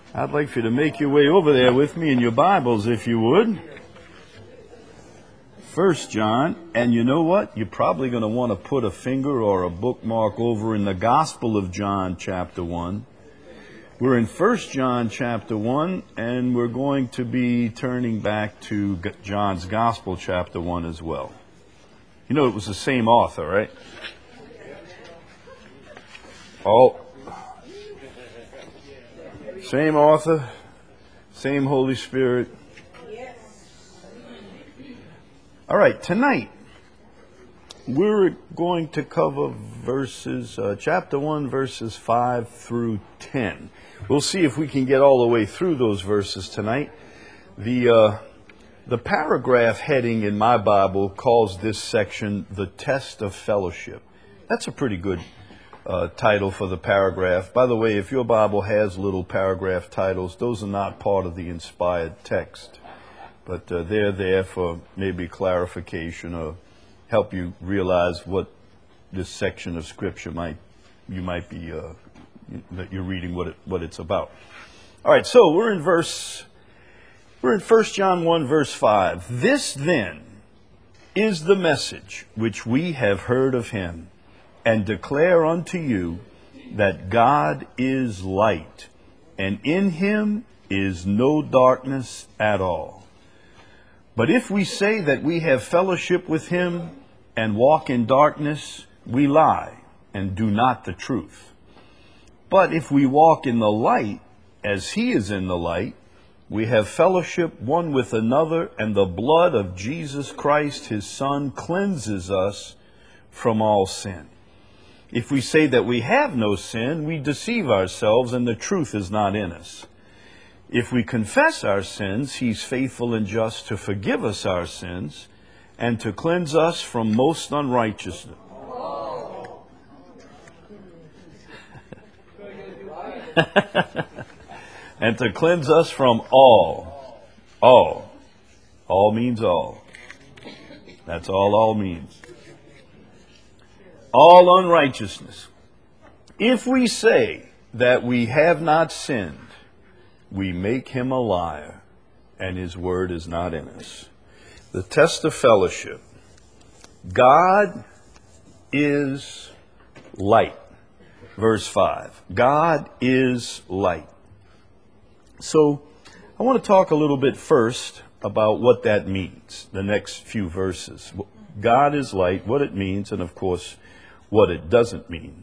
I'd like for you to make your way over there with me in your Bibles, if you would. 1 John, and you know what? You're probably going to want to put a finger or a bookmark over in the Gospel of John, chapter 1. We're in 1 John, chapter 1, and we're going to be turning back to John's Gospel, chapter 1 as well. You know, it was the same author, right? Same author, same Holy Spirit. All right, tonight we're going to cover chapter 1, verses 5 through 10. We'll see if we can get all the way through those verses tonight. The paragraph heading in my Bible calls this section the Test of Fellowship. That's a pretty good title for the paragraph. By the way, if your Bible has little paragraph titles, those are not part of the inspired text, but they're there for maybe clarification or help you realize what this section of Scripture you might be that you're reading what it's about. All right, so we're in 1 John 1, verse 5. This then is the message which we have heard of him, and declare unto you that God is light, and in him is no darkness at all. But if we say that we have fellowship with him and walk in darkness, we lie and do not the truth. But if we walk in the light, as he is in the light, we have fellowship one with another, and the blood of Jesus Christ, his Son, cleanses us from all sin. If we say that we have no sin, we deceive ourselves, and the truth is not in us. If we confess our sins, he's faithful and just to forgive us our sins and to cleanse us from most unrighteousness. And to cleanse us from all. All means all. That's all means. All unrighteousness. If we say that we have not sinned, we make him a liar, and his word is not in us. The test of fellowship. God is light. Verse 5. God is light. So, I want to talk a little bit first about what that means, the next few verses. God is light, what it means, and of course, what it doesn't mean.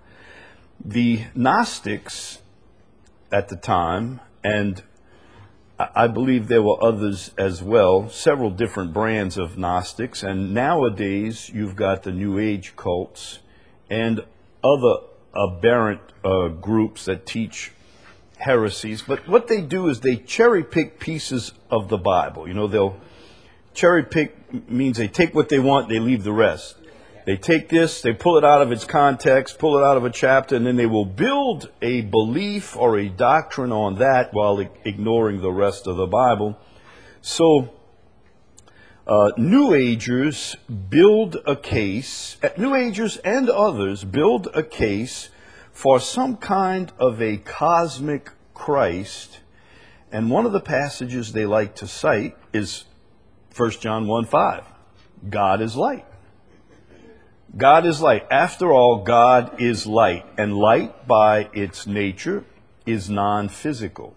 The Gnostics at the time, and I believe there were others as well, several different brands of Gnostics, and nowadays you've got the New Age cults and other aberrant groups that teach heresies. But what they do is they cherry pick pieces of the Bible. You know, they'll cherry pick means they take what they want, they leave the rest. They take this, they pull it out of its context, pull it out of a chapter, and then they will build a belief or a doctrine on that while ignoring the rest of the Bible. So, New Agers build a case, New Agers and others build a case for some kind of a cosmic Christ. And one of the passages they like to cite is 1 John 1:5. God is light. God is light. After all, God is light. And light, by its nature, is non-physical.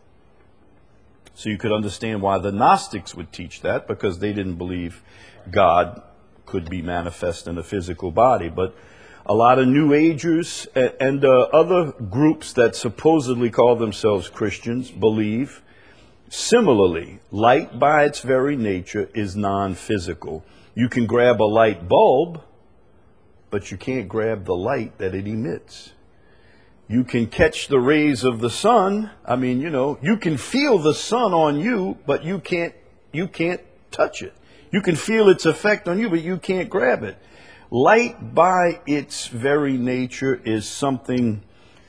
So you could understand why the Gnostics would teach that, because they didn't believe God could be manifest in a physical body. But a lot of New Agers and other groups that supposedly call themselves Christians believe similarly. Light, by its very nature, is non-physical. You can grab a light bulb, but you can't grab the light that it emits. You can catch the rays of the sun. I mean, you can feel the sun on you, but you can't touch it. You can feel its effect on you, but you can't grab it. Light, by its very nature, is something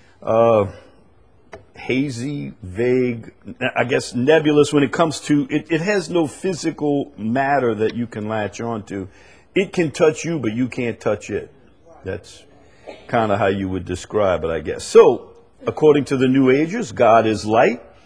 hazy, vague, I guess nebulous when it comes to, it has no physical matter that you can latch onto. It can touch you, but you can't touch it. That's kind of how you would describe it, I guess. So, according to the New Agers, God is light.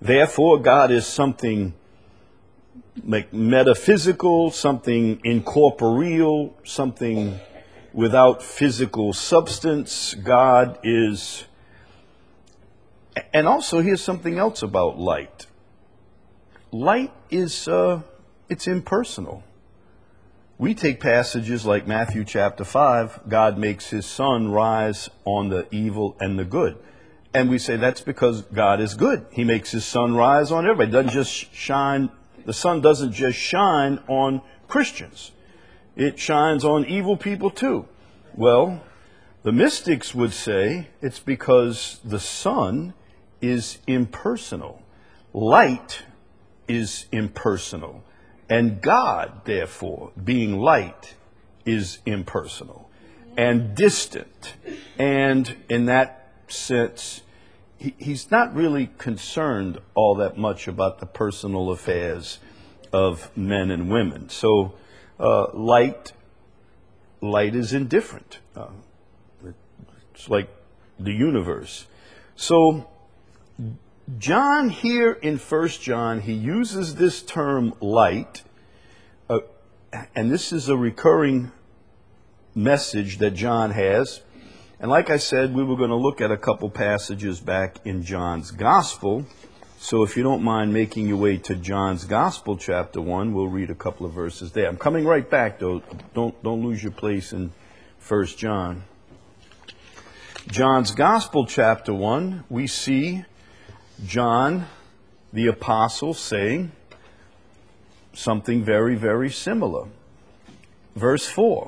Therefore, God is something like metaphysical, something incorporeal, something without physical substance. God is, and also here's something else about light. Light is, it's impersonal. We take passages like Matthew chapter 5, God makes his sun rise on the evil and the good. And we say that's because God is good. He makes his sun rise on everybody. It doesn't just shine, the sun doesn't just shine on Christians. It shines on evil people too. Well, the mystics would say it's because the sun is impersonal. Light is impersonal. And God, therefore, being light, is impersonal and distant. And in that sense, he's not really concerned all that much about the personal affairs of men and women. So light is indifferent. It's like the universe. So John here in 1 John, he uses this term light, and this is a recurring message that John has. And like I said, we were going to look at a couple passages back in John's Gospel. So if you don't mind making your way to John's Gospel, chapter 1, we'll read a couple of verses there. I'm coming right back, though. Don't lose your place in 1 John. John's Gospel, chapter 1, we see John, the apostle, saying something very, very similar. Verse 4.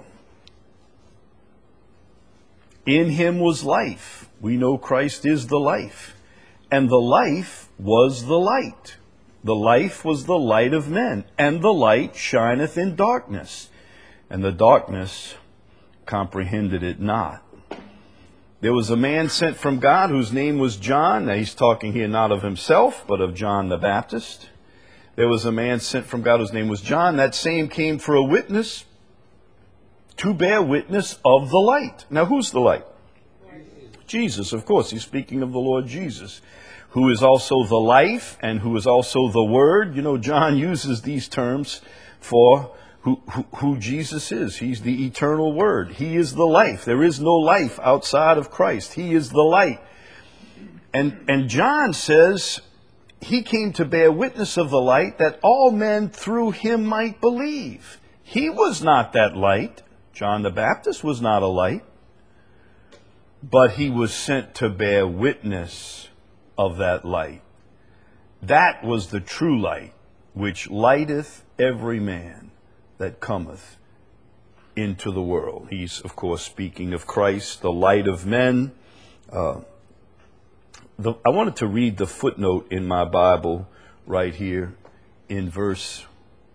In him was life. We know Christ is the life. And the life was the light. The life was the light of men. And the light shineth in darkness. And the darkness comprehended it not. There was a man sent from God whose name was John. Now he's talking here not of himself, but of John the Baptist. There was a man sent from God whose name was John. That same came for a witness, to bear witness of the light. Now who's the light? Jesus, of course. He's speaking of the Lord Jesus, who is also the life and who is also the Word. You know, John uses these terms for who Jesus is. He's the eternal Word. He is the life. There is no life outside of Christ. He is the light. And John says he came to bear witness of the light that all men through him might believe. He was not that light. John the Baptist was not a light. But he was sent to bear witness of that light. That was the true light, which lighteth every man that cometh into the world. He's, of course, speaking of Christ, the light of men. I wanted to read the footnote in my Bible right here in verse,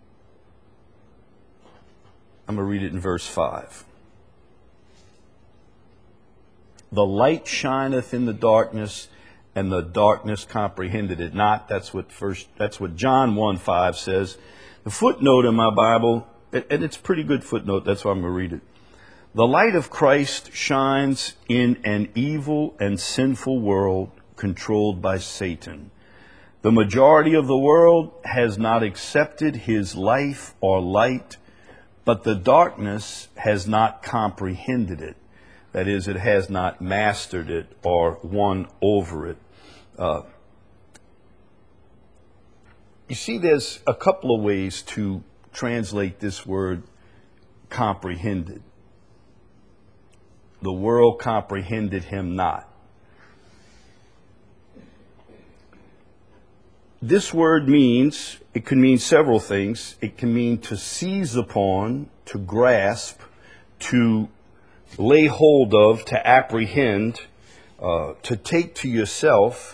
I'm going to read it in verse 5. The light shineth in the darkness, and the darkness comprehended it not. That's what John 1:5 says. The footnote in my Bible, and it's a pretty good footnote, that's why I'm going to read it. The light of Christ shines in an evil and sinful world controlled by Satan. The majority of the world has not accepted his life or light, but the darkness has not comprehended it. That is, it has not mastered it or won over it. You see, there's a couple of ways to translate this word comprehended. The world comprehended him not. This word means, it can mean several things. It can mean to seize upon, to grasp, to lay hold of, to apprehend, to take to yourself.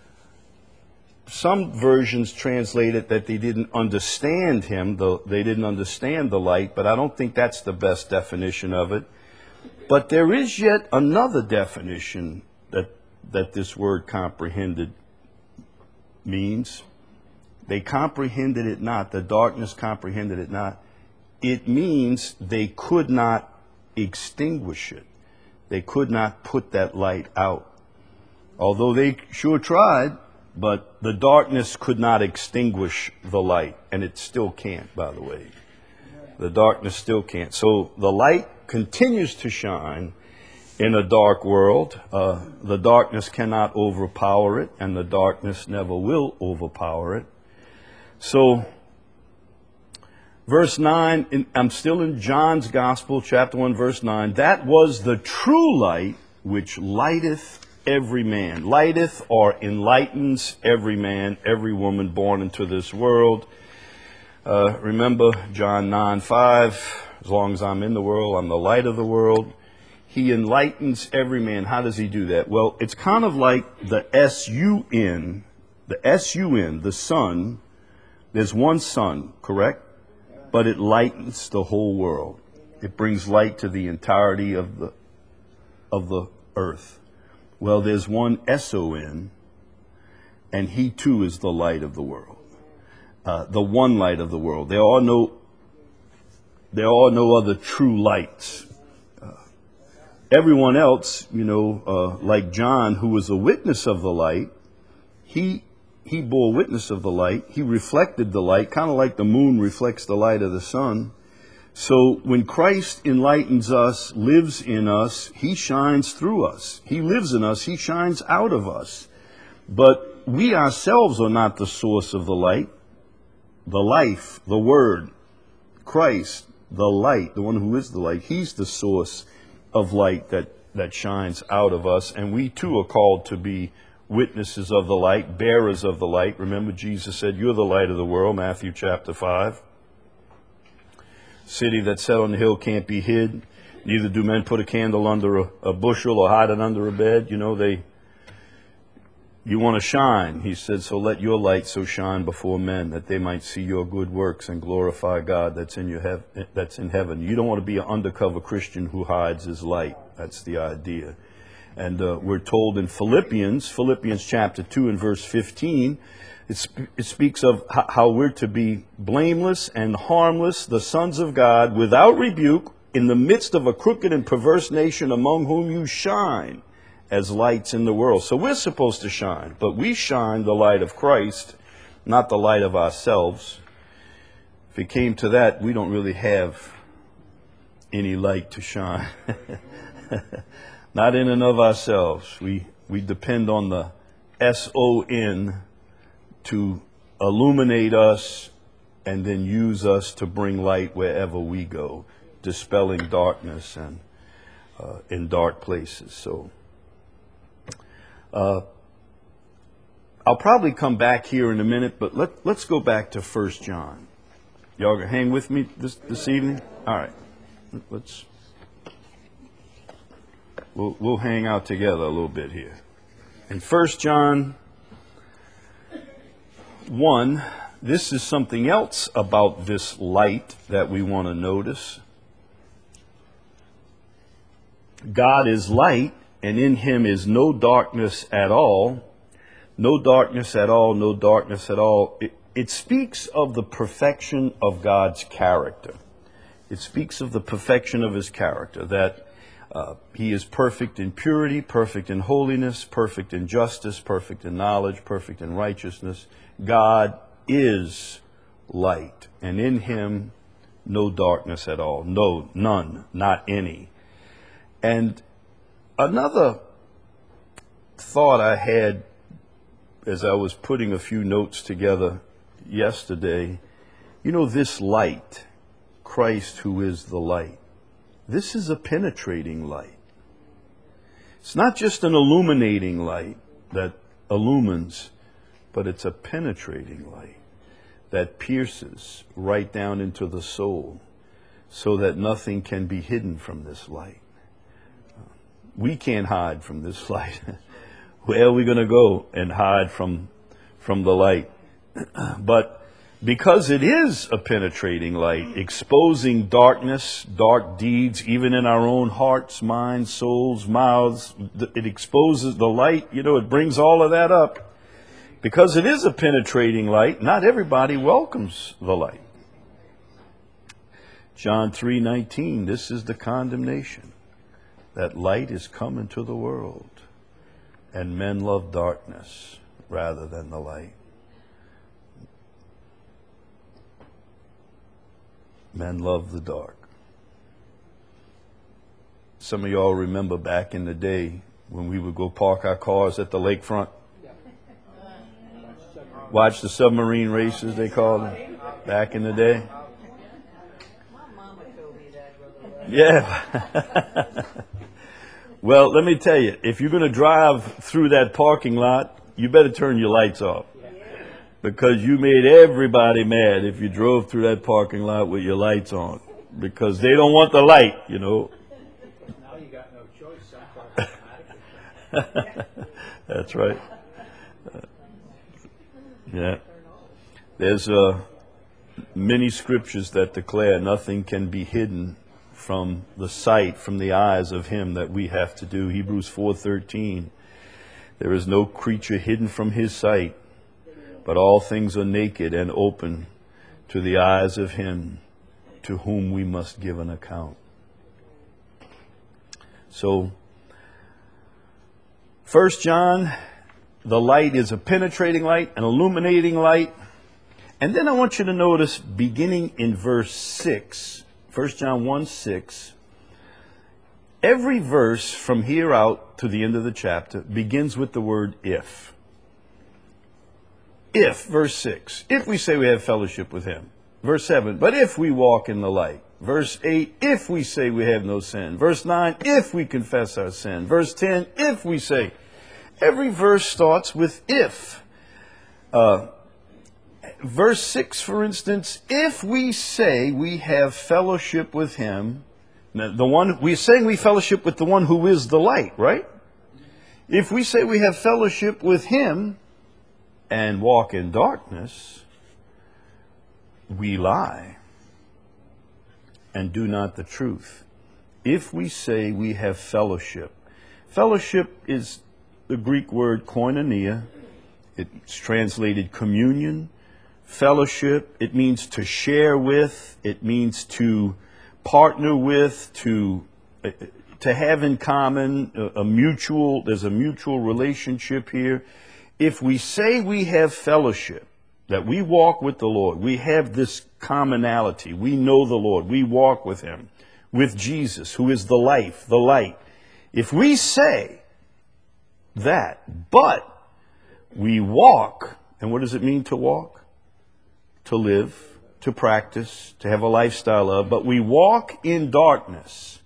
Some versions translate it that they didn't understand him, they didn't understand the light, but I don't think that's the best definition of it. But there is yet another definition that this word comprehended means. They comprehended it not. The darkness comprehended it not. It means they could not extinguish it. They could not put that light out. Although they sure tried, but the darkness could not extinguish the light, and it still can't, by the way. The darkness still can't. So the light continues to shine in a dark world. The darkness cannot overpower it, and the darkness never will overpower it. So, verse 9, I'm still in John's Gospel, chapter 1, verse 9. That was the true light which lighteth every man. Lighteth or enlightens every man, every woman born into this world. Remember John 9:5, as long as I'm in the world, I'm the light of the world. He enlightens every man. How does he do that? Well, it's kind of like the S-U-N, the sun. There's one sun, correct? But it lightens the whole world. It brings light to the entirety of the earth. Well, there's one S-O-N, and he too is the light of the world. The one light of the world. There are no other true lights. Everyone else, like John, who was a witness of the light, he bore witness of the light. He reflected the light, kind of like the moon reflects the light of the sun. So when Christ enlightens us, lives in us, he shines through us. He lives in us. He shines out of us. But we ourselves are not the source of the light. The life, the word, Christ, the light, the one who is the light, he's the source of light that shines out of us. And we too are called to be witnesses of the light, bearers of the light. Remember, Jesus said, you're the light of the world, Matthew chapter 5. City that's set on the hill can't be hid. Neither do men put a candle under a bushel or hide it under a bed. You want to shine, he said, so let your light so shine before men that they might see your good works and glorify God that's in heaven. You don't want to be an undercover Christian who hides his light. That's the idea. And we're told in Philippians chapter 2 and verse 15, it speaks of how we're to be blameless and harmless, the sons of God, without rebuke, in the midst of a crooked and perverse nation among whom you shine as lights in the world. So we're supposed to shine, but we shine the light of Christ, not the light of ourselves. If it came to that, we don't really have any light to shine. Not in and of ourselves. We depend on the S-O-N to illuminate us and then use us to bring light wherever we go, dispelling darkness and in dark places. So I'll probably come back here in a minute, but let's go back to 1 John. Y'all gonna hang with me this evening? All right. We'll hang out together a little bit here. In 1 John 1, this is something else about this light that we want to notice. God is light, and in him is no darkness at all. No darkness at all, no darkness at all. It speaks of the perfection of God's character. It speaks of the perfection of his character, that he is perfect in purity, perfect in holiness, perfect in justice, perfect in knowledge, perfect in righteousness. God is light, and in him no darkness at all. No, none, not any. And another thought I had as I was putting a few notes together yesterday, this light, Christ who is the light, this is a penetrating light. It's not just an illuminating light that illumines, but it's a penetrating light that pierces right down into the soul so that nothing can be hidden from this light. We can't hide from this light. Where are we going to go and hide from the light? But because it is a penetrating light, exposing darkness, dark deeds, even in our own hearts, minds, souls, mouths, it exposes the light. It brings all of that up. Because it is a penetrating light, not everybody welcomes the light. John 3:19, this is the condemnation, that light is come into the world, and men love darkness rather than the light. Men love the dark. Some of y'all remember back in the day when we would go park our cars at the lakefront. Watch the submarine races, they called them, back in the day. Yeah. Well, let me tell you, if you're going to drive through that parking lot, you better turn your lights off. Because you made everybody mad if you drove through that parking lot with your lights on. Because they don't want the light, you know. Now you got no choice. That's right. Yeah. There's many scriptures that declare nothing can be hidden from the sight, from the eyes of him that we have to do. Hebrews 4:13. There is no creature hidden from his sight, but all things are naked and open to the eyes of him to whom we must give an account. So, 1 John, the light is a penetrating light, an illuminating light. And then I want you to notice, beginning in verse 6, 1 John 1:6, every verse from here out to the end of the chapter begins with the word if. If, verse 6, if we say we have fellowship with him. Verse 7, but if we walk in the light. Verse 8, if we say we have no sin. Verse 9, if we confess our sin. Verse 10, if we say. Every verse starts with if. Verse 6, for instance, if we say we have fellowship with him, the one we're saying we fellowship with the one who is the light, right? If we say we have fellowship with him and walk in darkness, we lie and do not the truth. If we say we have fellowship, fellowship is the Greek word koinonia. It's translated communion. Fellowship, it means to share with, it means to partner with, to have in common, there's a mutual relationship here. If we say we have fellowship, that we walk with the Lord, we have this commonality, we know the Lord, we walk with him, with Jesus, who is the life, the light. If we say that, but we walk, and what does it mean to walk? To live, to practice, to have a lifestyle of, but we walk in darkness,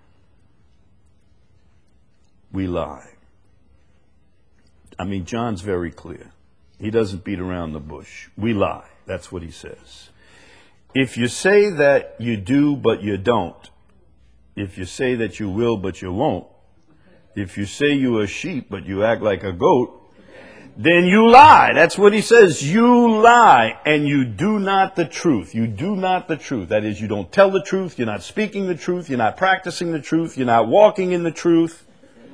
we lie. I mean, John's very clear. He doesn't beat around the bush. We lie. That's what he says. If you say that you do, but you don't, if you say that you will, but you won't, if you say you're a sheep, but you act like a goat, then you lie. That's what he says. You lie and you do not the truth. You do not the truth. That is, you don't tell the truth. You're not speaking the truth. You're not practicing the truth. You're not walking in the truth.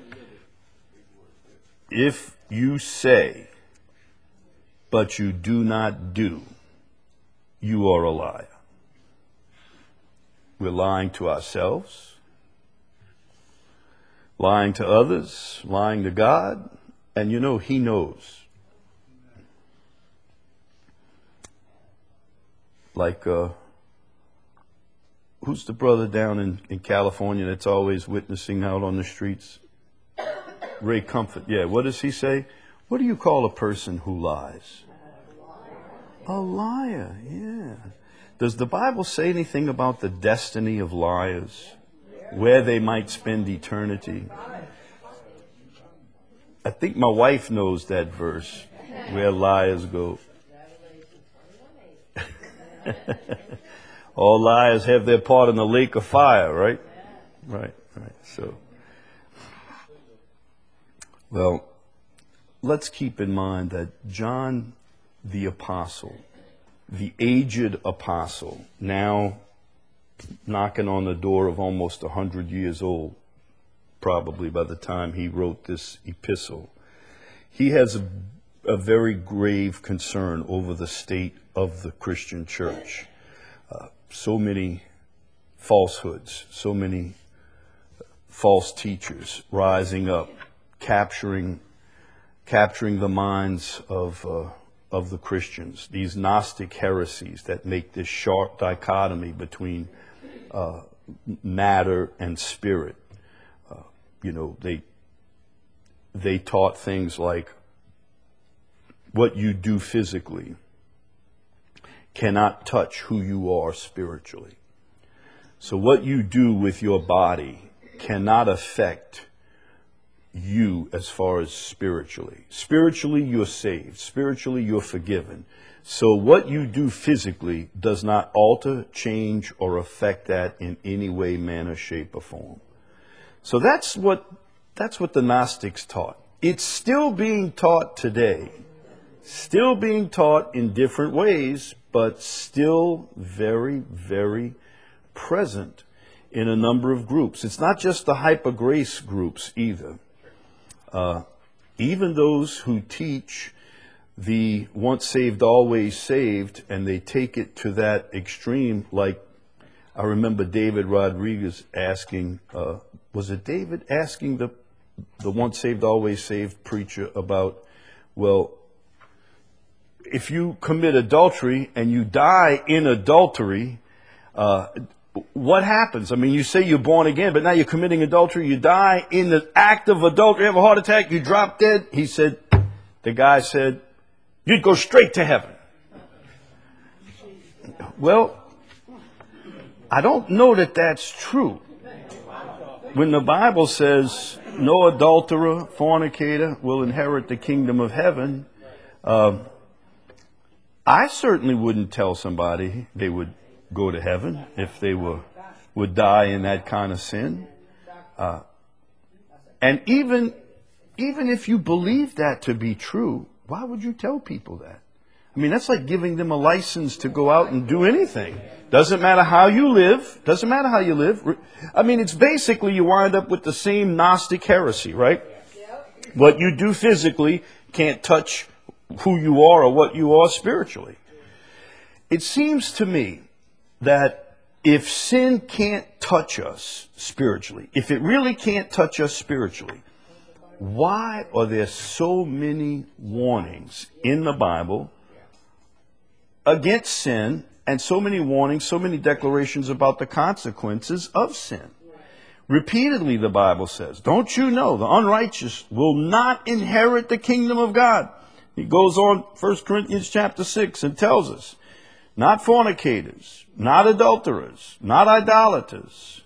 If you say, but you do not do, you are a liar. We're lying to ourselves, lying to others, lying to God. And you know, he knows. Like, who's the brother down in California that's always witnessing out on the streets? Ray Comfort. Yeah, what does he say? What do you call a person who lies? A liar, yeah. Does the Bible say anything about the destiny of liars? Where they might spend eternity? I think my wife knows that verse, where liars go. All liars have their part in the lake of fire, right? Right. So, well, let's keep in mind that John the apostle, the aged apostle, now knocking on the door of almost 100 years old, probably by the time he wrote this epistle, he has a very grave concern over the state of the Christian church. So many falsehoods, so many false teachers rising up, capturing capturing the minds of the Christians, these Gnostic heresies that make this sharp dichotomy between matter and spirit. They taught things like what you do physically cannot touch who you are spiritually. So what you do with your body cannot affect you as far as spiritually. Spiritually, you're saved. Spiritually, you're forgiven. So what you do physically does not alter, change, or affect that in any way, manner, shape, or form. So that's what the Gnostics taught. It's still being taught today. Still being taught in different ways, but still very, very present in a number of groups. It's not just the hyper-grace groups either. Even those who teach the once saved, always saved, and they take it to that extreme, like I remember David Rodriguez asking, was it David asking the once saved, always saved preacher about, well, if you commit adultery and you die in adultery, what happens? I mean, you say you're born again, but now you're committing adultery. You die in the act of adultery. You have a heart attack. You drop dead. The guy said, you'd go straight to heaven. Well, I don't know that that's true. When the Bible says no adulterer, fornicator will inherit the kingdom of heaven, I certainly wouldn't tell somebody they would go to heaven if they would die in that kind of sin. And even if you believe that to be true, why would you tell people that? I mean, that's like giving them a license to go out and do anything. Doesn't matter how you live. Doesn't matter how you live. I mean, it's basically you wind up with the same Gnostic heresy, right? What you do physically can't touch who you are or what you are spiritually. It seems to me that if sin can't touch us spiritually, if it really can't touch us spiritually, why are there so many warnings in the Bible against sin, and so many warnings, so many declarations about the consequences of sin? Repeatedly, the Bible says, don't you know the unrighteous will not inherit the kingdom of God? He goes on, 1 Corinthians chapter 6, and tells us, not fornicators, not adulterers, not idolaters,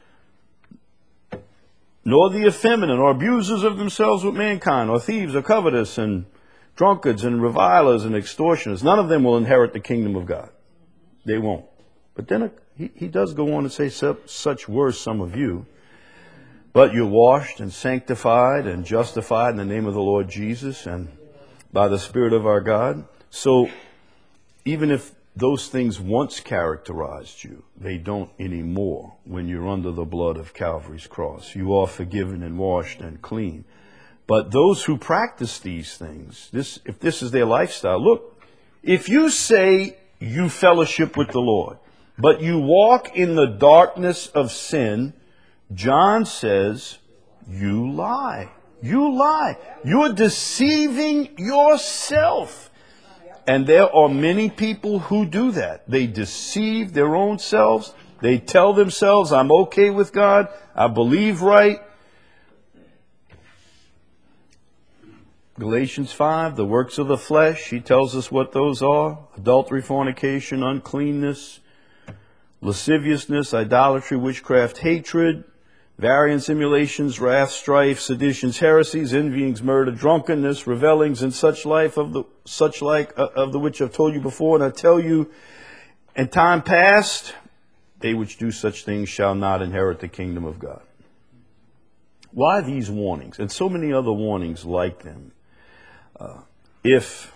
nor the effeminate, or abusers of themselves with mankind, or thieves, or covetous, and drunkards, and revilers, and extortioners. None of them will inherit the kingdom of God. They won't. But then he does go on to say, such were some of you. But you're washed and sanctified and justified in the name of the Lord Jesus and by the Spirit of our God. So even if those things once characterized you, they don't anymore when you're under the blood of Calvary's cross. You are forgiven and washed and clean. But those who practice these things, if this is their lifestyle, look, if you say you fellowship with the Lord, but you walk in the darkness of sin, John says, you lie. You lie. You're deceiving yourself. And there are many people who do that. They deceive their own selves. They tell themselves, I'm okay with God. I believe right. Galatians 5, the works of the flesh, he tells us what those are. Adultery, fornication, uncleanness, lasciviousness, idolatry, witchcraft, hatred, variance, emulations, wrath, strife, seditions, heresies, envyings, murder, drunkenness, revellings, and such like of the which I've told you before, and I tell you in time past, they which do such things shall not inherit the kingdom of God. Why these warnings, and so many other warnings like them, if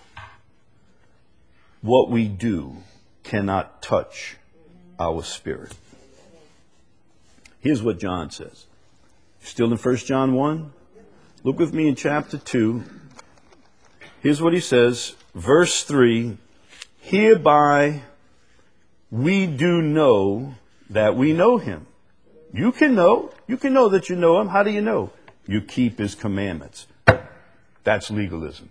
what we do cannot touch our spirit? Here's what John says. Still in 1 John 1? Look with me in chapter 2. Here's what he says. Verse 3. Hereby we do know that we know him. You can know. You can know that you know him. How do you know? You keep his commandments. That's legalism.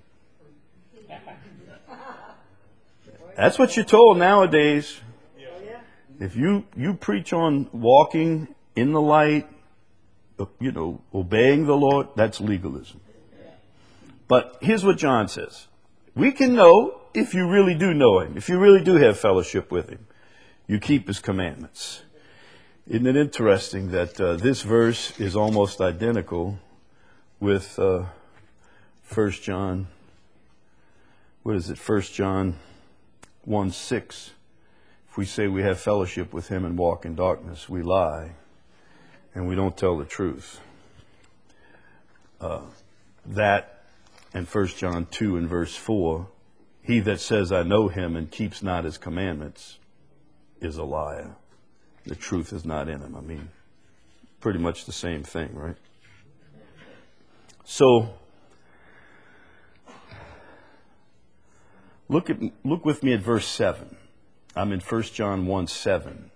That's what you're told nowadays. If you preach on walking in the light, obeying the Lord, that's legalism. But here's what John says. We can know if you really do know him, if you really do have fellowship with him. You keep his commandments. Isn't it interesting that this verse is almost identical with 1 John, what is it, 1 John 1:6. If we say we have fellowship with him and walk in darkness, we lie and we don't tell the truth. That and 1 John 2 and verse 4, he that says I know him and keeps not his commandments is a liar. The truth is not in him. I mean, pretty much the same thing, right? So, look with me at verse 7. I'm in 1 John 1:7.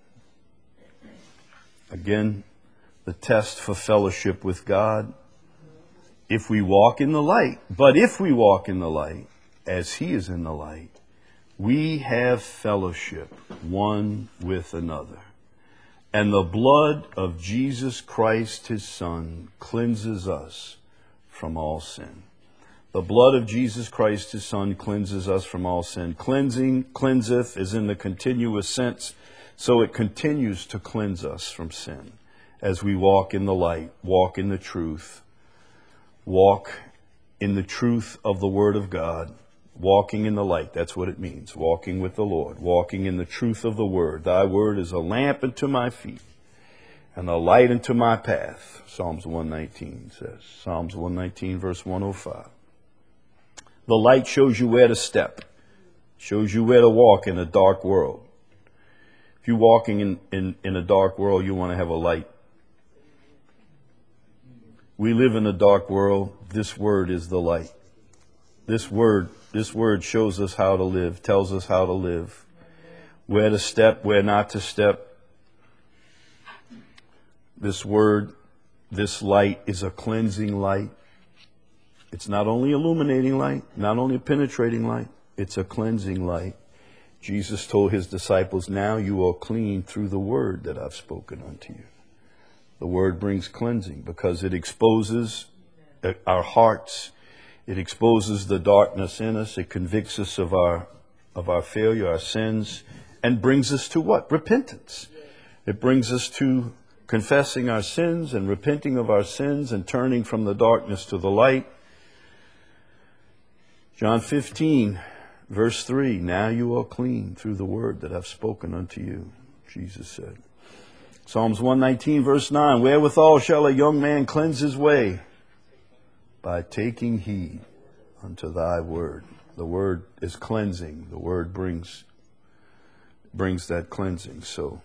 Again, the test for fellowship with God. If we walk in the light, but if we walk in the light, as he is in the light, we have fellowship one with another. And the blood of Jesus Christ, his Son, cleanses us from all sin. The blood of Jesus Christ, his Son, cleanses us from all sin. Cleansing, cleanseth, is in the continuous sense, so it continues to cleanse us from sin as we walk in the light, walk in the truth, walk in the truth of the Word of God, walking in the light. That's what it means, walking with the Lord, walking in the truth of the Word. Thy Word is a lamp unto my feet and a light unto my path, Psalms 119 says. Psalms 119, verse 105. The light shows you where to step, shows you where to walk in a dark world. If you're walking in a dark world, you want to have a light. We live in a dark world. This word is the light. This word shows us how to live, tells us how to live, where to step, where not to step. This word, this light is a cleansing light. It's not only illuminating light, not only a penetrating light, it's a cleansing light. Jesus told his disciples, now you are clean through the word that I've spoken unto you. The word brings cleansing because it exposes our hearts. It exposes the darkness in us. It convicts us of our failure, our sins, and brings us to what? Repentance. It brings us to confessing our sins and repenting of our sins and turning from the darkness to the light. John 15, verse 3, now you are clean through the word that I've spoken unto you, Jesus said. Psalms 119, verse 9, wherewithal shall a young man cleanse his way? By taking heed unto thy word. The word is cleansing. The word brings that cleansing. So,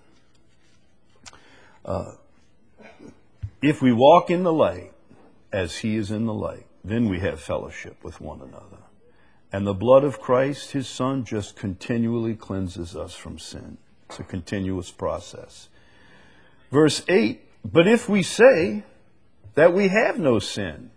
if we walk in the light as he is in the light, then we have fellowship with one another. And the blood of Christ, his Son, just continually cleanses us from sin. It's a continuous process. Verse 8, but if we say that we have no sin,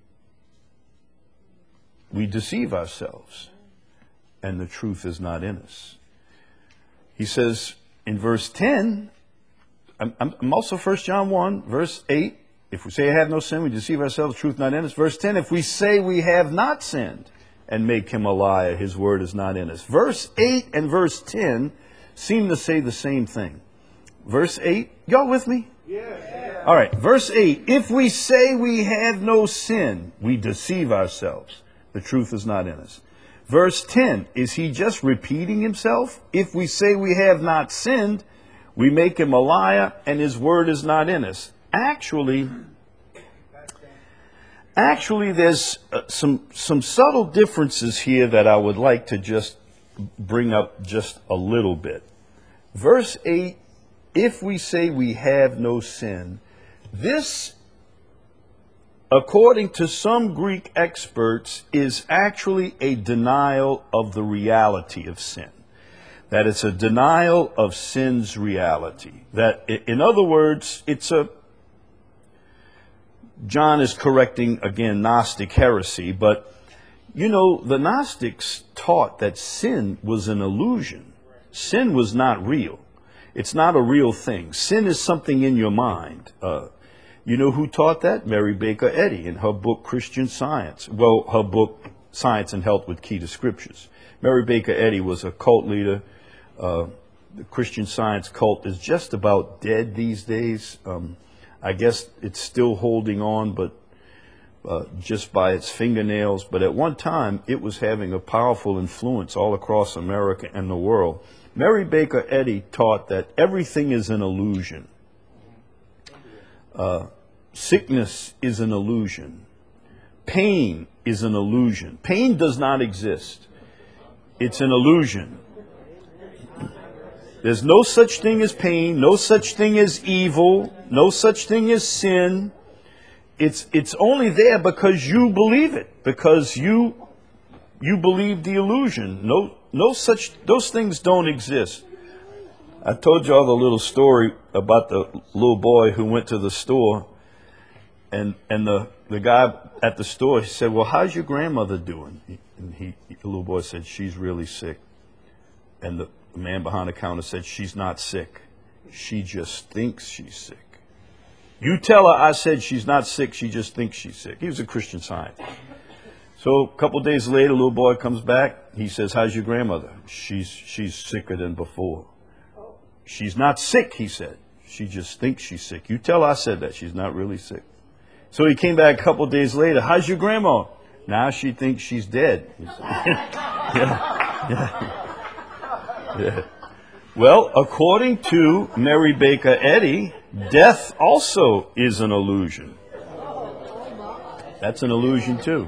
we deceive ourselves, and the truth is not in us. He says in verse 10, I'm also 1 John 1, verse 8, if we say I have no sin, we deceive ourselves, the truth not in us. Verse 10, if we say we have not sinned and make him a liar, his word is not in us. Verse 8 and verse 10 seem to say the same thing. Verse 8, y'all with me? Yeah. All right, verse 8, if we say we have no sin, we deceive ourselves. The truth is not in us. Verse 10, is he just repeating himself? If we say we have not sinned, we make him a liar and his word is not in us. Actually, there's some subtle differences here that I would like to just bring up just a little bit. Verse 8, if we say we have no sin, this, according to some Greek experts, is actually a denial of the reality of sin. That it's a denial of sin's reality. That, in other words, John is correcting, again, Gnostic heresy, but, you know, the Gnostics taught that sin was an illusion. Sin was not real. It's not a real thing. Sin is something in your mind. You know who taught that? Mary Baker Eddy in her book, Christian Science. Well, her book, Science and Health with Key to Scriptures. Mary Baker Eddy was a cult leader. The Christian Science cult is just about dead these days. I guess it's still holding on, but just by its fingernails. But at one time, it was having a powerful influence all across America and the world. Mary Baker Eddy taught that everything is an illusion. Sickness is an illusion. Pain is an illusion. Pain does not exist. It's an illusion. There's no such thing as pain, no such thing as evil, no such thing as sin. It's only there because you believe it, because you believe the illusion. Those things don't exist. I told y'all the little story about the little boy who went to the store, and the guy at the store, he said, "Well, how's your grandmother doing?" And the little boy said, "She's really sick." And the man behind the counter said, "She's not sick. She just thinks she's sick." "You tell her I said she's not sick, she just thinks she's sick." He was a Christian Scientist. So a couple of days later, the little boy comes back. He says, "How's your grandmother?" She's sicker than before." "She's not sick," he said. "She just thinks she's sick. You tell her I said that. She's not really sick." So he came back a couple of days later. "How's your grandma?" "Now she thinks she's dead." Yeah. Well, according to Mary Baker Eddy, death also is an illusion. That's an illusion too.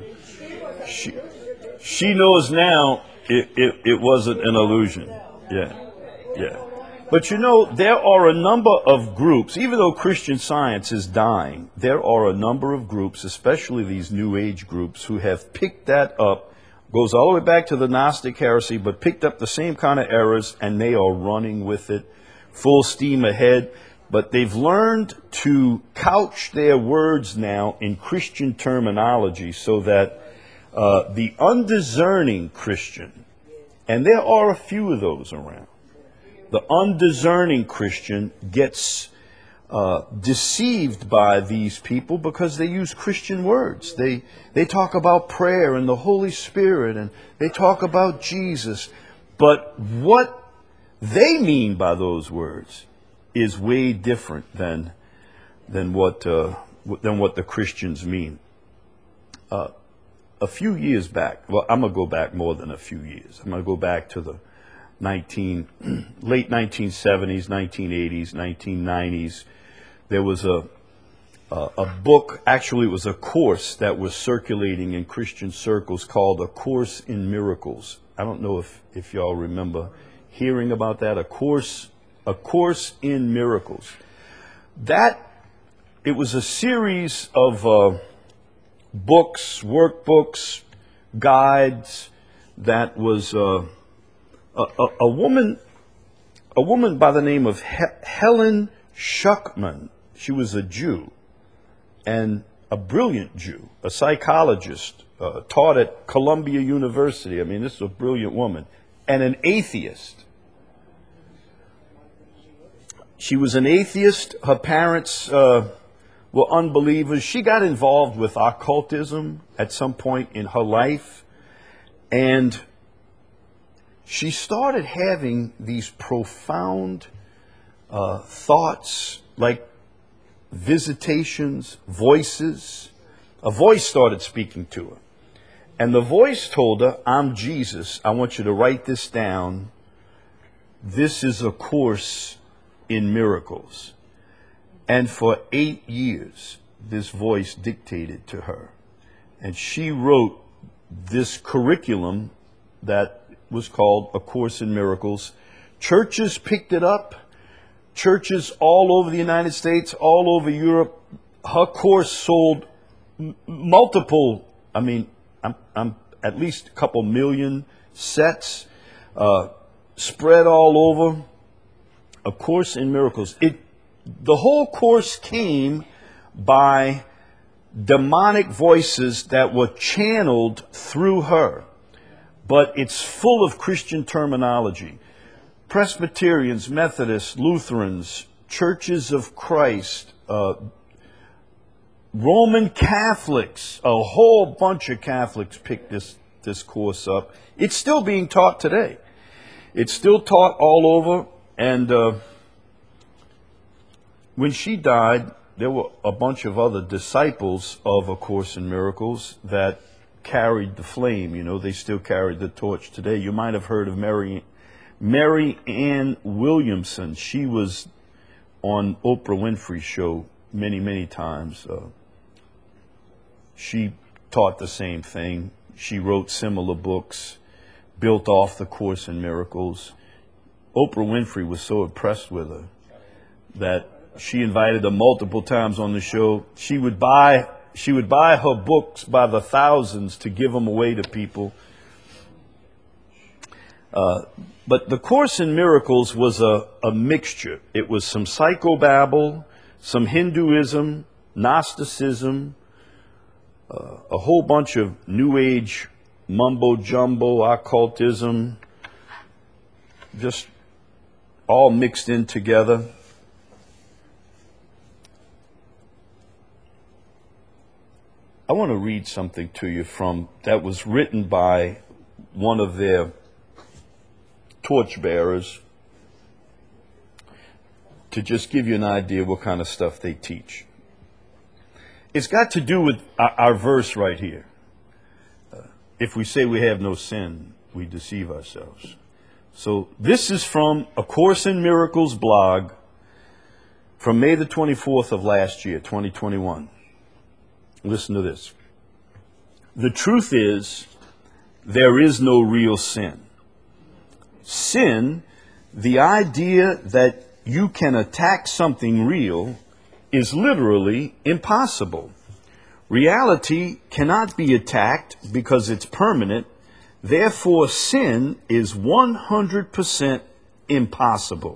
She knows now it wasn't an illusion. Yeah. But you know, there are a number of groups, even though Christian Science is dying, there are a number of groups, especially these New Age groups, who have picked that up. Goes all the way back to the Gnostic heresy, but picked up the same kind of errors, and they are running with it, full steam ahead. But they've learned to couch their words now in Christian terminology so that the undiscerning Christian, and there are a few of those around, the undiscerning Christian gets deceived by these people because they use Christian words. They talk about prayer and the Holy Spirit, and they talk about Jesus. But what they mean by those words is way different than what the Christians mean. A few years back, well, I'm going to go back more than a few years. I'm going to go back to the late 1970s, 1980s, 1990s. There was a book, actually it was a course that was circulating in Christian circles called A Course in Miracles. I don't know if y'all remember hearing about that, A Course in Miracles. It was a series of books, workbooks, guides that was a woman by the name of Helen Schucman. She was a Jew, and a brilliant Jew, a psychologist, taught at Columbia University. I mean, this is a brilliant woman, and an atheist. She was an atheist. Her parents were unbelievers. She got involved with occultism at some point in her life, and she started having these profound thoughts, like visitations, voices. A voice started speaking to her. And the voice told her, "I'm Jesus. I want you to write this down. This is a course in miracles." And for 8 years, this voice dictated to her. And she wrote this curriculum that was called A Course in Miracles. Churches picked it up. Churches all over the United States, all over Europe. Her course sold multiple, I'm at least a couple million sets, spread all over. A Course in Miracles. The whole course came by demonic voices that were channeled through her. But it's full of Christian terminology. Presbyterians, Methodists, Lutherans, Churches of Christ, Roman Catholics, a whole bunch of Catholics picked this course up. It's still being taught today. It's still taught all over. And when she died, there were a bunch of other disciples of A Course in Miracles that carried the flame. You know, they still carried the torch today. You might have heard of Mary Ann Williamson. She was on Oprah Winfrey's show many, many times. She taught the same thing. She wrote similar books, built off the Course in Miracles. Oprah Winfrey was so impressed with her that she invited her multiple times on the show. She would buy her books by the thousands to give them away to people. But the Course in Miracles was a mixture. It was some psychobabble, some Hinduism, Gnosticism, a whole bunch of New Age mumbo-jumbo, occultism, just all mixed in together. I want to read something to you that was written by one of their torchbearers to just give you an idea what kind of stuff they teach. It's got to do with our verse right here. If we say we have no sin, we deceive ourselves. So this is from A Course in Miracles blog from May the 24th of last year, 2021. Listen to this. The truth is, there is no real sin. Sin, the idea that you can attack something real, is literally impossible. Reality cannot be attacked because it's permanent. Therefore, sin is 100% impossible.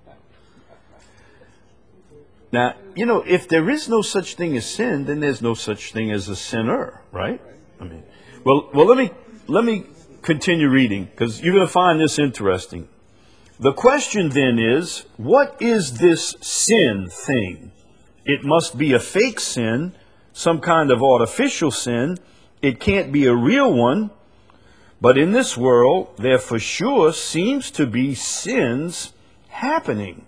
Now, you know, if there is no such thing as sin, then there's no such thing as a sinner, right? I mean, well, let me continue reading, because you're going to find this interesting. The question then is, what is this sin thing? It must be a fake sin, some kind of artificial sin. It can't be a real one. But in this world, there for sure seems to be sins happening.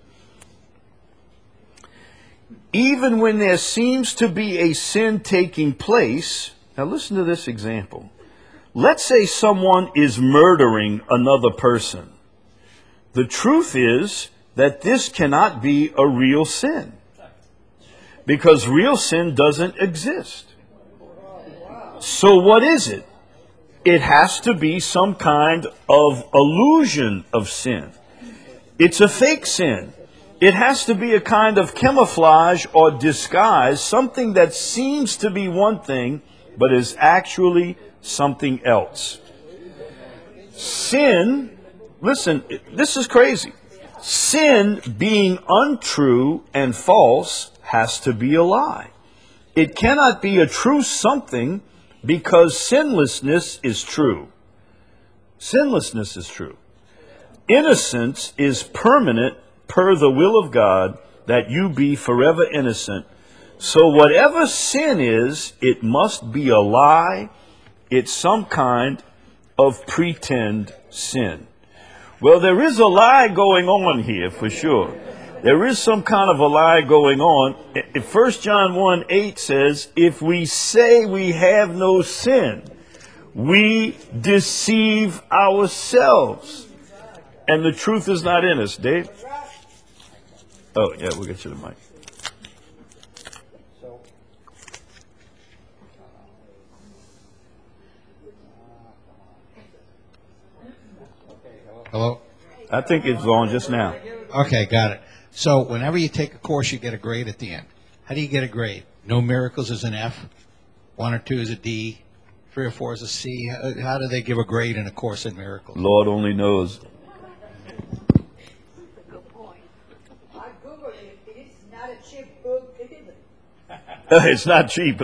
Even when there seems to be a sin taking place, now listen to this example. Let's say someone is murdering another person. The truth is that this cannot be a real sin, because real sin doesn't exist. So what is it? It has to be some kind of illusion of sin. It's a fake sin. It has to be a kind of camouflage or disguise, something that seems to be one thing, but is actually something else. Sin, listen, this is crazy. Sin, being untrue and false, has to be a lie. It cannot be a true something, because sinlessness is true. Sinlessness is true. Innocence is permanent per the will of God, that you be forever innocent. So whatever sin is, it must be a lie. It's some kind of pretend sin. Well, there is a lie going on here for sure. There is some kind of a lie going on. 1 John 1:8 says, if we say we have no sin, we deceive ourselves, and the truth is not in us. Dave? Oh, yeah, we'll get you the mic. Hello? I think it's on just now. Okay, got it. So whenever you take a course, you get a grade at the end. How do you get a grade? No Miracles is an F, 1 or 2 is a D, 3 or 4 is a C. How do they give a grade in A Course in Miracles? Lord only knows. Good point. I Googled it. It is not a cheap book delivered. It's not cheap.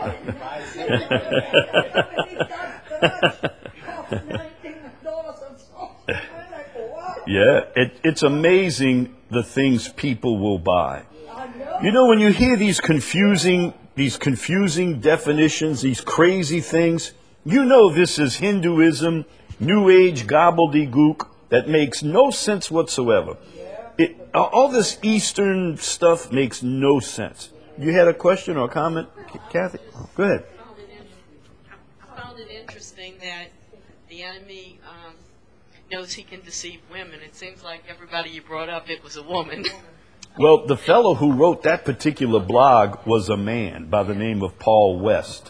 Yeah, it's amazing the things people will buy. You know, when you hear these confusing definitions, these crazy things, you know this is Hinduism, New Age gobbledygook that makes no sense whatsoever. All this Eastern stuff makes no sense. You had a question or a comment, Kathy? Go ahead. I found it interesting that the enemy knows he can deceive women. It seems like everybody you brought up, it was a woman. Well, the fellow who wrote that particular blog was a man by the name of Paul West.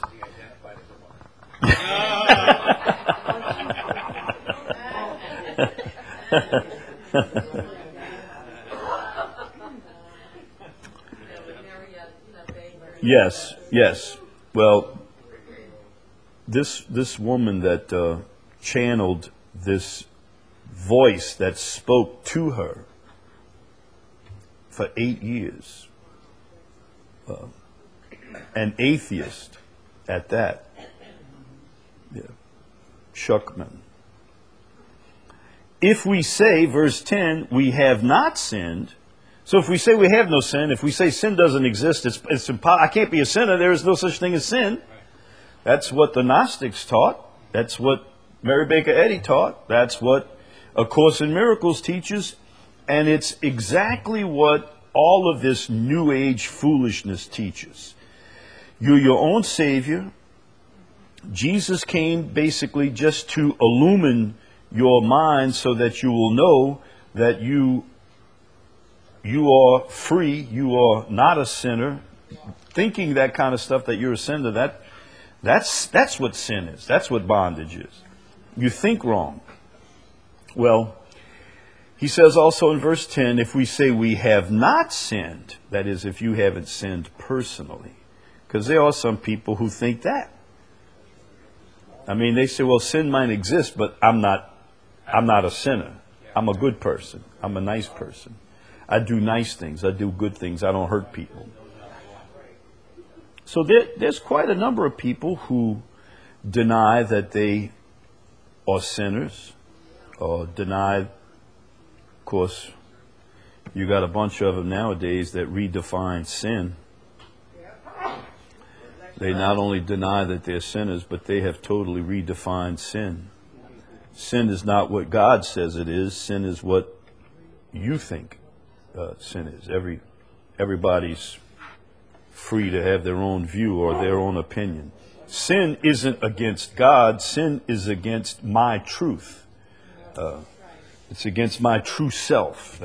Yes, yes. Well, this woman that channeled this voice that spoke to her for 8 years, an atheist at that, yeah. Shuckman. If we say, verse 10, we have not sinned, so if we say we have no sin, if we say sin doesn't exist, it's impossible. I can't be a sinner. There is no such thing as sin. That's what the Gnostics taught. That's what Mary Baker Eddy taught. That's what A Course in Miracles teaches. And it's exactly what all of this New Age foolishness teaches. You're your own Savior. Jesus came basically just to illumine your mind so that you will know that you are free, you are not a sinner. Thinking that kind of stuff, that you're a sinner, that's what sin is. That's what bondage is. You think wrong. Well, he says also in verse 10, if we say we have not sinned, that is, if you haven't sinned personally, because there are some people who think that. I mean, they say, well, sin might exist, but I'm not a sinner. I'm a good person. I'm a nice person. I do nice things. I do good things. I don't hurt people. So there's quite a number of people who deny that they are sinners, or deny, of course, you got a bunch of them nowadays that redefine sin. They not only deny that they're sinners, but they have totally redefined sin. Sin is not what God says it is. Sin is what you think sin is. Everybody's free to have their own view or their own opinion. Sin isn't against God. Sin is against my truth. It's against my true self.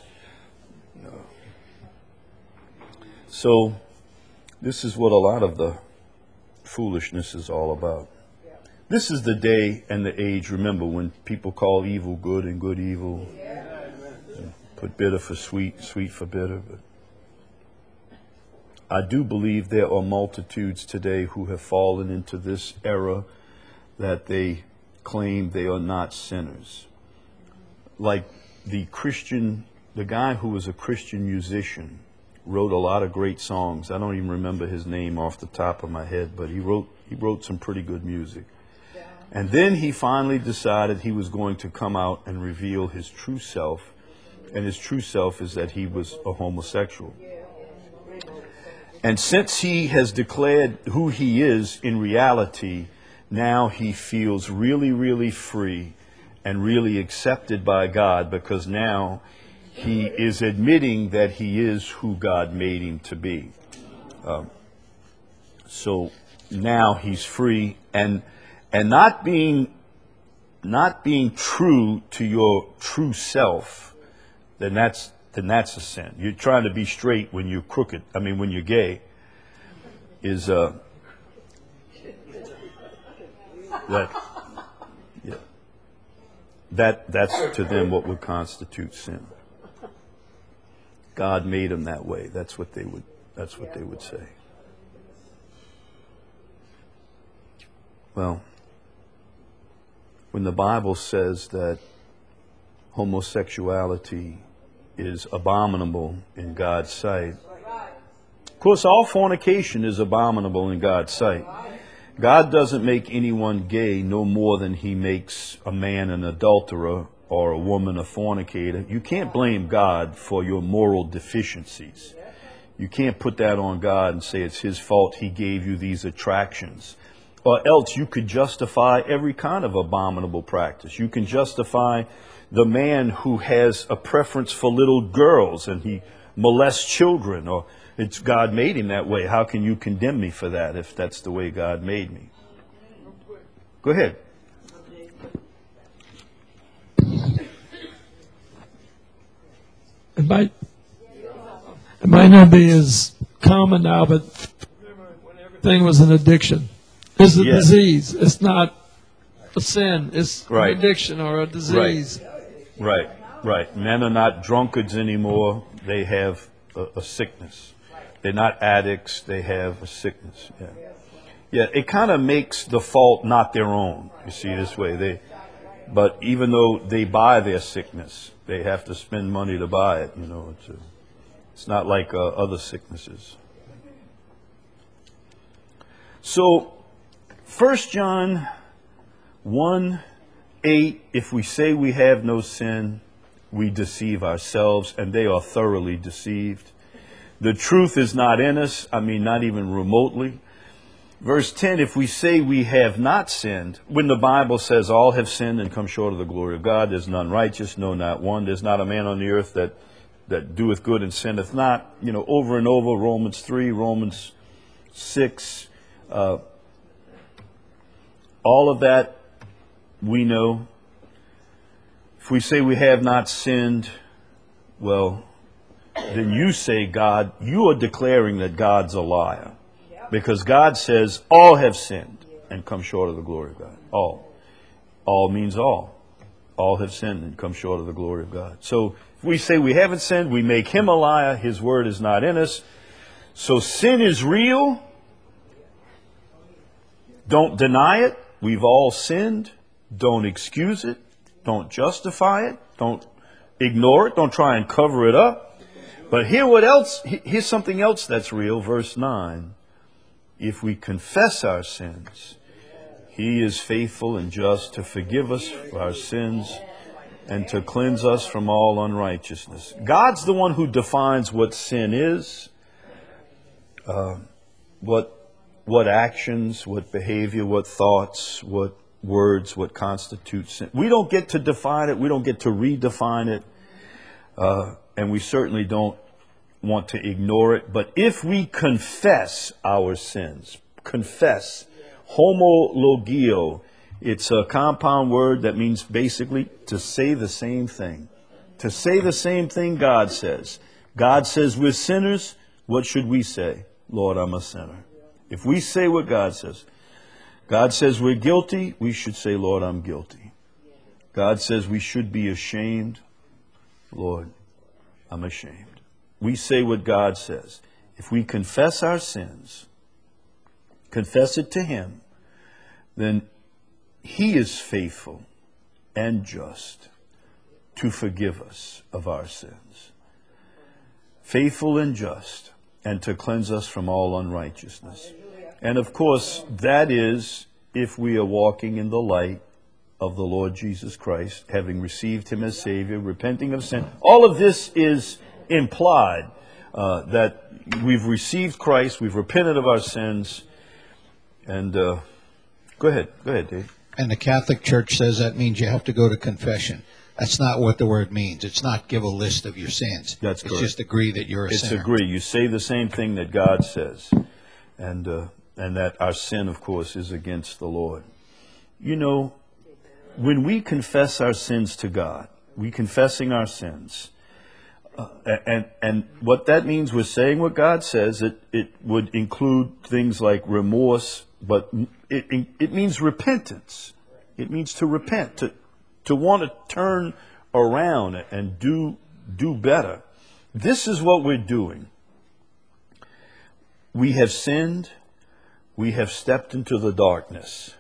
So this is what a lot of the foolishness is all about. This is the day and the age, remember, when people call evil good and good evil. Put bitter for sweet, sweet for bitter. But I do believe there are multitudes today who have fallen into this era that they claim they are not sinners. Like the guy who was a Christian musician, wrote a lot of great songs. I don't even remember his name off the top of my head, but he wrote some pretty good music. And then he finally decided he was going to come out and reveal his true self. And his true self is that he was a homosexual. And since he has declared who he is in reality, now he feels really, really free and really accepted by God, because now he is admitting that he is who God made him to be. So now he's free, and not being true to your true self, then that's a sin. You're trying to be straight when you're crooked. I mean, when you're gay, is that's to them what would constitute sin. God made them that way. That's what they would say. Well, when the Bible says that homosexuality is abominable in God's sight, course, all fornication is abominable in God's sight. God doesn't make anyone gay no more than he makes a man an adulterer or a woman a fornicator. You can't blame God for your moral deficiencies. You can't put that on God and say it's his fault he gave you these attractions. Or else you could justify every kind of abominable practice. You can justify the man who has a preference for little girls and he molests children, or it's God made him that way. How can you condemn me for that if that's the way God made me? Go ahead. It might not be as common now, but when everything was an addiction. It's a disease. It's not a sin. It's an addiction or a disease. Right. Men are not drunkards anymore. They have a sickness. They're not addicts. They have a sickness. Yeah. It kind of makes the fault not their own. You see, this way. But even though they buy their sickness, they have to spend money to buy it. It's not like other sicknesses. So, 1 John 1:8, if we say we have no sin, we deceive ourselves, and they are thoroughly deceived. The truth is not in us, not even remotely. Verse 10, if we say we have not sinned, when the Bible says all have sinned and come short of the glory of God, there's none righteous, no, not one. There's not a man on the earth that doeth good and sinneth not. Over and over, Romans 3, Romans 6, all of that we know. If we say we have not sinned, well, then you say God, you are declaring that God's a liar. Because God says all have sinned and come short of the glory of God. All. All means all. All have sinned and come short of the glory of God. So if we say we haven't sinned, we make him a liar. His word is not in us. So sin is real. Don't deny it. We've all sinned. Don't excuse it. Don't justify it. Don't ignore it. Don't try and cover it up. But here's something else that's real. Verse 9. If we confess our sins, he is faithful and just to forgive us our sins and to cleanse us from all unrighteousness. God's the one who defines what sin is, what actions, what behavior, what thoughts, what words, what constitutes sin. We don't get to define it. We don't get to redefine it. And we certainly don't want to ignore it. But if we confess our sins, homologio, it's a compound word that means basically to say the same thing. To say the same thing God says. God says we're sinners. What should we say? Lord, I'm a sinner. If we say what God says we're guilty, we should say, Lord, I'm guilty. God says we should be ashamed. Lord, I'm ashamed. We say what God says. If we confess our sins, confess it to him, then he is faithful and just to forgive us of our sins. Faithful and just, and to cleanse us from all unrighteousness. And of course, that is if we are walking in the light of the Lord Jesus Christ, having received him as Savior, repenting of sin. All of this is implied that we've received Christ, we've repented of our sins, and go ahead, Dave. And the Catholic Church says that means you have to go to confession. That's not what the word means. It's not give a list of your sins. That's correct. It's just agree that you're a sinner. It's agree. You say the same thing that God says, and that our sin, of course, is against the Lord. When we confess our sins to God, we confessing our sins. And what that means, we're saying what God says. It would include things like remorse, but it means repentance. It means to repent, to want to turn around and do better. This is what we're doing. We have sinned. We have stepped into the darkness.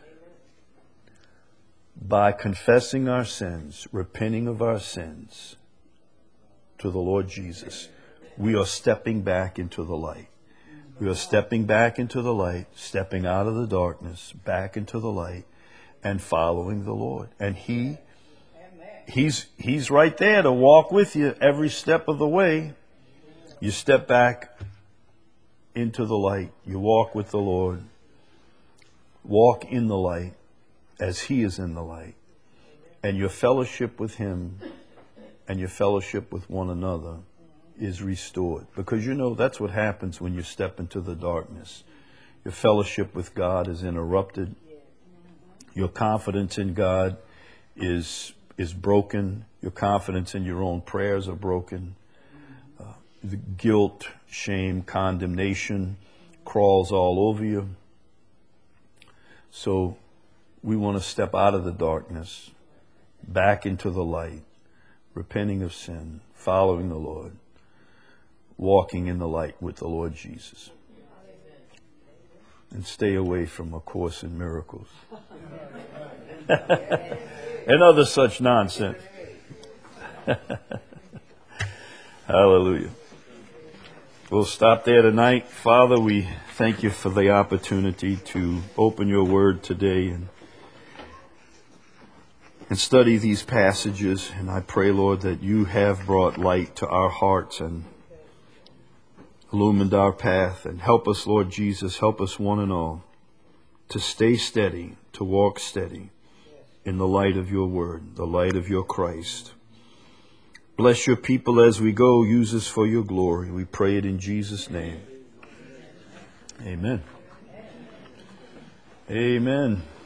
By confessing our sins, repenting of our sins to the Lord Jesus, we are stepping back into the light. We are stepping back into the light, stepping out of the darkness, back into the light, and following the Lord. And He's right there to walk with you every step of the way. You step back into the light. You walk with the Lord. Walk in the light as He is in the light. And your fellowship with Him and your fellowship with one another is restored. Because that's what happens when you step into the darkness. Your fellowship with God is interrupted. Your confidence in God is broken. Your confidence in your own prayers are broken. The guilt, shame, condemnation crawls all over you. So we want to step out of the darkness, back into the light, repenting of sin, following the Lord, walking in the light with the Lord Jesus. And stay away from A Course in Miracles. And other such nonsense. Hallelujah. We'll stop there tonight. Father, we thank you for the opportunity to open your word today and study these passages. And I pray, Lord, that you have brought light to our hearts and illumined our path. And help us, Lord Jesus, help us one and all to stay steady, to walk steady in the light of your word, the light of your Christ. Bless your people as we go. Use us for your glory. We pray it in Jesus' name. Amen. Amen.